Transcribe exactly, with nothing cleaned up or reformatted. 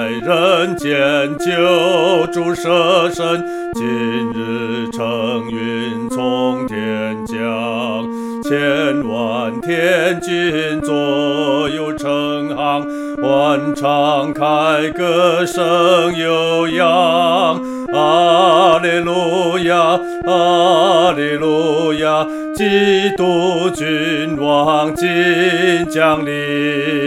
人间救主舍身，今日乘云从天降，千万天军左右成行，万唱开歌声悠扬。阿利路亚，阿利路亚，基督君王今降临。